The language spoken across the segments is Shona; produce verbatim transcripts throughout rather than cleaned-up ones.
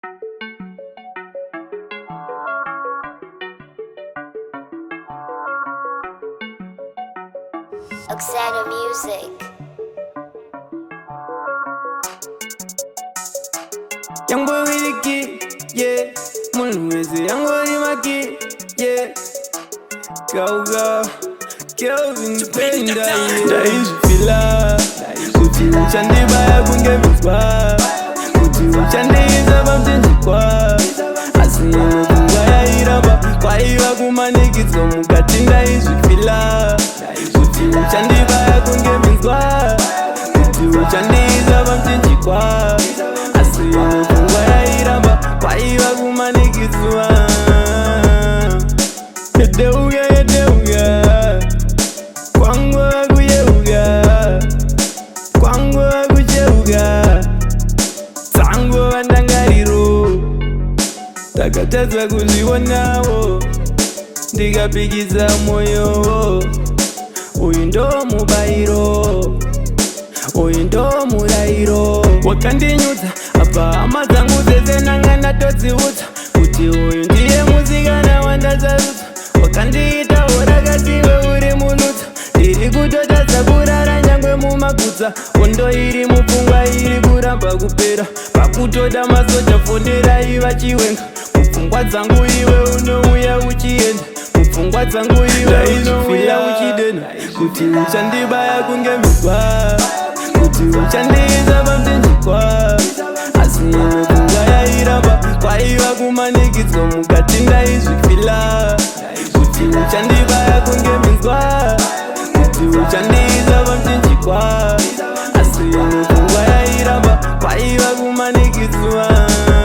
Oxana Music. Young boy with the kid, yeah. Mulwezi, young boy with my kid, yeah. Go, go, Kelvin Penda, yeah. Daishi fila, kuti uchandi baya kungemizwa, kuti uchandiza pamtenji kwa, asiyene kungaya iramba, kwa iwa kumanikizo mukati ndaishi fila, kuti uchandi baya kungemizwa, kuti uchandiza pamtenji kwa, asiyene kungaya iramba, kwa iwa kumanikizwa. Yedeuga, yedeuga, kwangu wakuyeuga, kwangu wakucheuga, tangu wandangariro, takatazwa kuliwonawo, ndikapikiza moyo, uyu ndo mubairo, uyu ndo murairo, wakandinyudza apa hama dzangu dzese nanga ndatodziudza kuti uyu ndiye musikana wandazarudza, wakandiita urakatiwe uri muludza, ndiri kutotadza kurara nyangwe mumagutsa, hondo iri mupfungwa iri kuramba kupera, pakutoda masoja fonderai vachiwenga, mupfungwa dzangu iwe unouya uchienda, mupfungwa dzangu iwe unouya uchidena, kuti uchandibaya kungemizwa, kuti uchandiisa pamtenjikwa, asiyene kungaya iramba, kwaiva kumanikidzwa mukati ndaizvifila, kuti uchandibaya kungemizwa, kuti uchandiisa pamtenjikwa, asiyene kungaya iramba, kwaiva kumanikidzwa.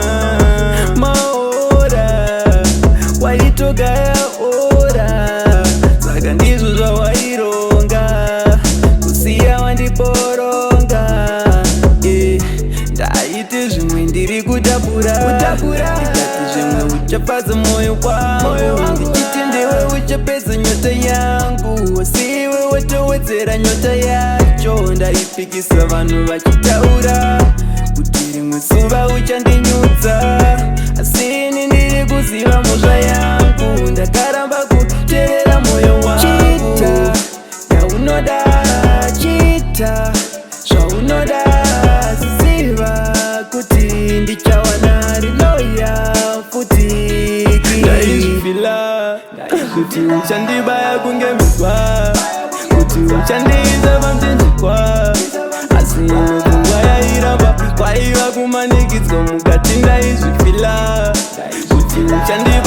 Maora waitogaya ora, saka ndizvo zvawaironga, kusiya wandiporonga, eh, ndaite zvimwe ndiri kutapura, ndikati zvimwe uchapfadza moyo kwangu, ndichiti ndiwe uchapedza nyota yangu, asiwe watowedzera nyota yacho, ndaipikisa vanhu vachitaura kuti rimwe zuva uchandinyudza, asini ndiri kuziva mhosva yangu, ndakaramba kuteerera moyo wangu. Chita yaunoda, chita zvaunoda, ziva kuti ndichawana riloya futiki, ndaizvifila kuti uchandibaya kungemizwa, kuti uchandiisa pamtenjikwa, asiyene kungaya iramba, kwaiva kumanikidzwa mukati ndaizvifila, kuti uchandibaya